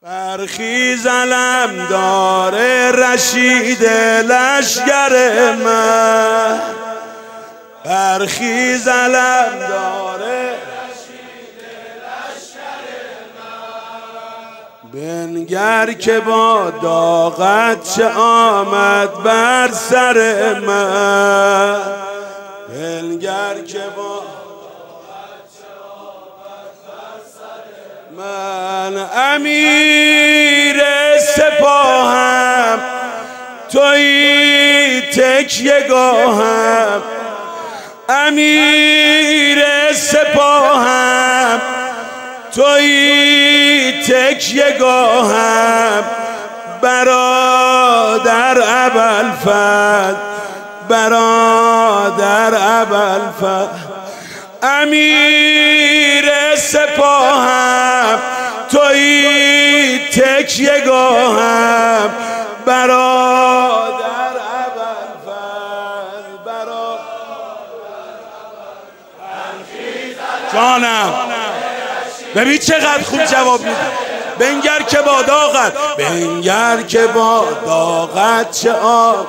برخیز علمدار رشید لشکر من، برخیز علمدار رشید لشکر من. بنگر که با داغت چه آمد بر سر من، بنگر که با من امیر سپاهم، تویی تکیه گاهم، امیر سپاهم، تویی تکیه گاهم. برادر ابوالفضل، برادر ابوالفضل، امیر سپاهم، تویی تکیه گاهم. برادر ابوالفضل، جانم ببین چقدر خوب جواب میده. بنگر که با داغت، بنگر که با داغت چه آب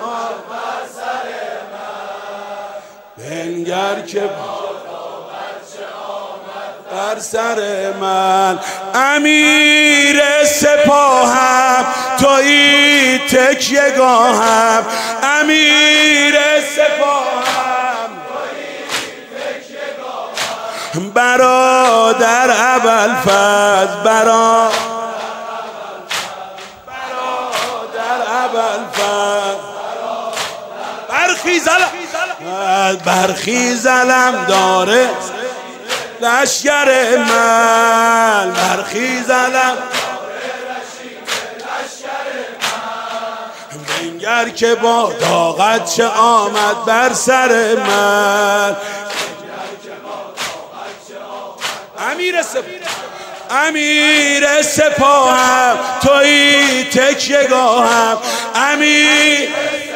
بنگر که بر سر من. امیر سپاهم، تویی تکیه گاهم، امیر سپاهم، تویی تکیه گاهم. برادر ابوالفضل، برادر ابوالفضل، برخیز علمدار لشکر من، برخیز علمدار رشید لشکر من. بنگر که با داغت چه آمد بر سر من، امیر سپاهم، تویی تکیه گاهم، امیر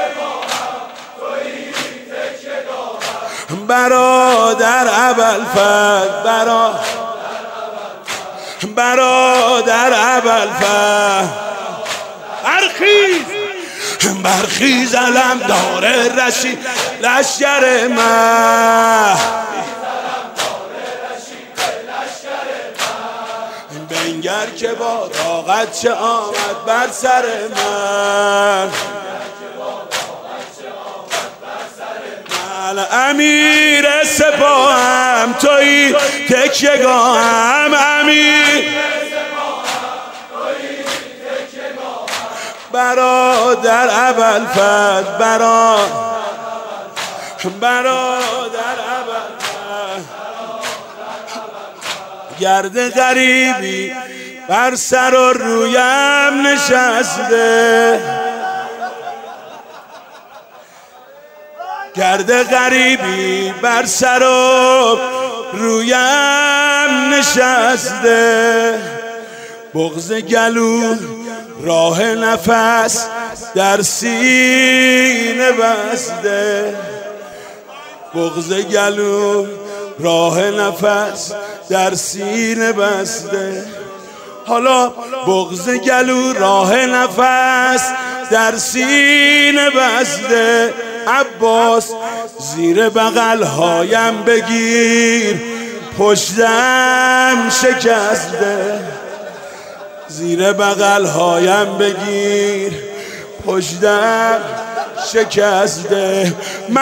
برادر ابوالفضل، برادر ابوالفضل، برخیز علمدار رشید لشکر من. بنگر که با طاقت چه آمد بر سر من، امیر سپاهم، تویی تکیه گاهم، امیر برادر ابوالفضل، برادر ابوالفضل. گرد غریبی بر سر و رویم نشسته، گرد غریبی بر سر و رویم نشسته. بغض گلو راه نفس در سینه بسته، بغض گلو راه نفس در سینه بسته. حالا بغض گلو راه نفس در سینه بسته. عباس زیر بغل هایم بگیر، پشتم شکسته، زیر بغل هایم بگیر، پشتم شکسته.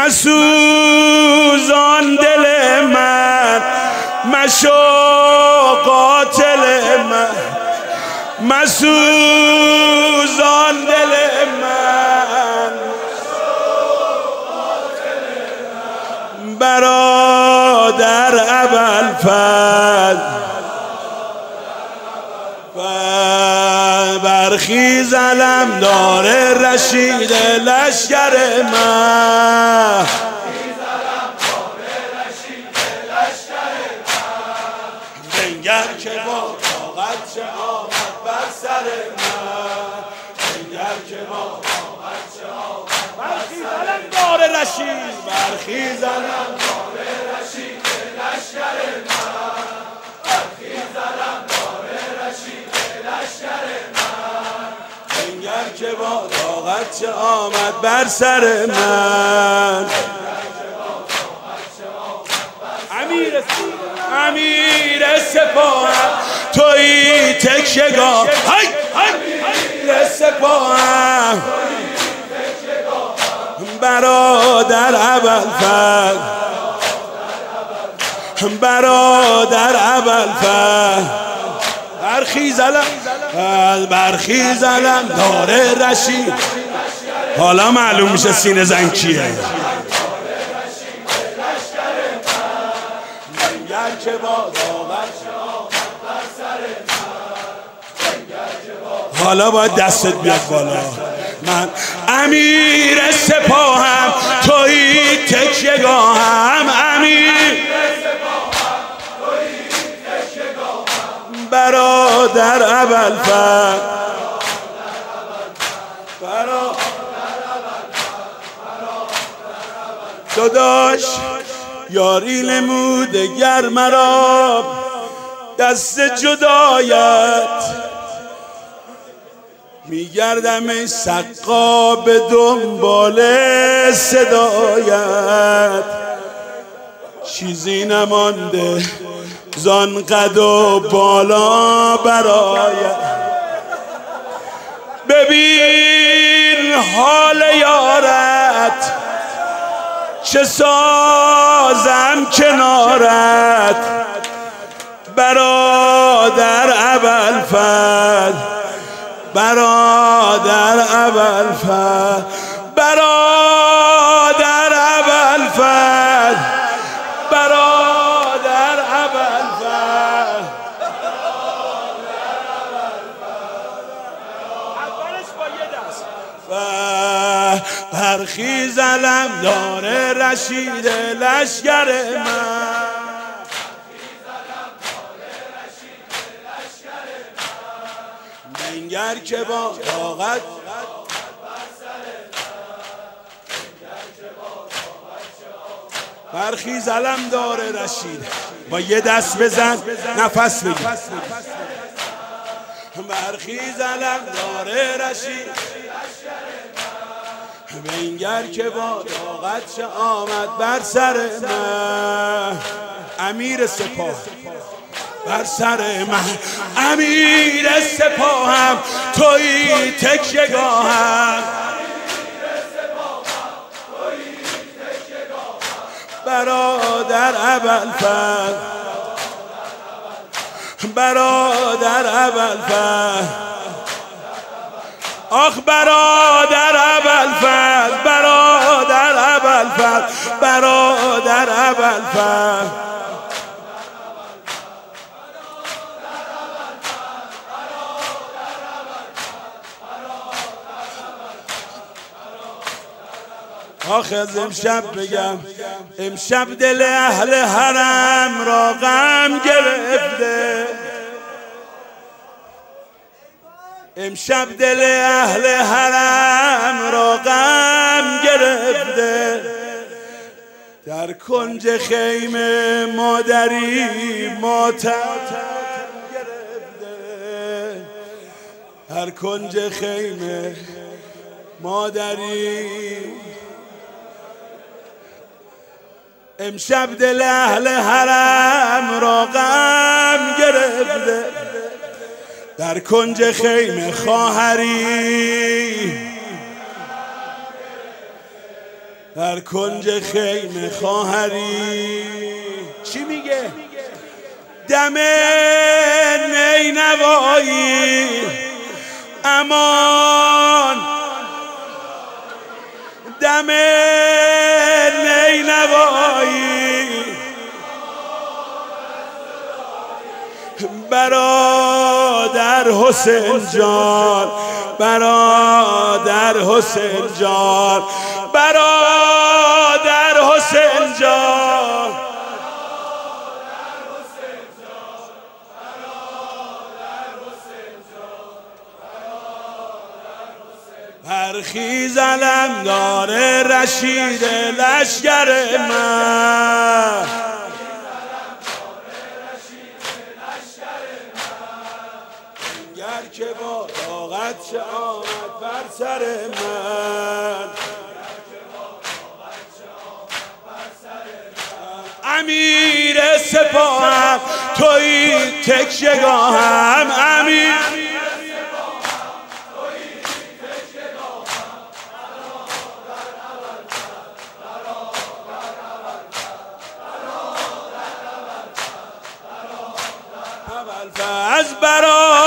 مسوزان دل من، مشو قاتل من، مسوزان دل من، برادر ابوالفضل، برخیز علمدار رشید لشکر من، بنگر که با طاقت چه آمد بر سر من، بنگر که با طاقت چه آمد بر سر علمدار رشید، برخیز علمدار رشید لشکر من، برخیز علمدار رشید لشکر من. که با طاقت چه آمد بر سر من. امیر سپاهم تویی تکیه‌گاه، امیر سپاهم برادر ابوالفضل، برادر ابوالفضل برخیز علم داره رشید. حالا معلوم میشه سینه زن کیه. حالا باید دستت بیاد بالا. من امیر سپاهم تویی تکیه‌گاهم، امیر برادر ابوالفضل، داداش یاری نموده گر مرا دست جدایت، میگردم ای سقا به دنبال صدایت، چیزی نمانده زان قد و بالا برایت. ببین حال یارت چه سازم کنارت، برادر ابوالفضل، برادر ابوالفضل، برادر ابوالفضل، برادر ابوالفضل. اولش با یه دست. برخیز علم داره رشید لشکر من، بنگر که با طاقت برخیز علم داره رشید. با یه دست بزن نفس بگیر. برخیز علم داره رشید، بنگر که با طاقت چه آمد بر سر من. امیر سپاه بر سر من، امیر سپاهم تویی تکیه‌گاهم، برادر ابوالفضل، برادر ابوالفضل، آخ برادر ابوالفضل، برادر ابوالفضل، برادر ابوالفضل. آخ از امشب بگم، امشب دل اهل حرم را غم گرفته، امشب دل اهل حرم را غم گرفته، در کنج خیمه مادری ماتم گرفته، در کنج خیمه مادری. امشب دل اهل حرم را غم گرفته، در کنج خیمه خواهری، در کنج خیمه خواهری. چی میگه؟ دم نینوایی امان، دم نینوایی برادر حسین جان، برادر حسین جان، برادر حسین جان. برخیز علم داره رشید لشکر من، گر که با طاقت چه آمد بر سر من. امیر سپاهم توی تکیه‌گاهم، امیر از برای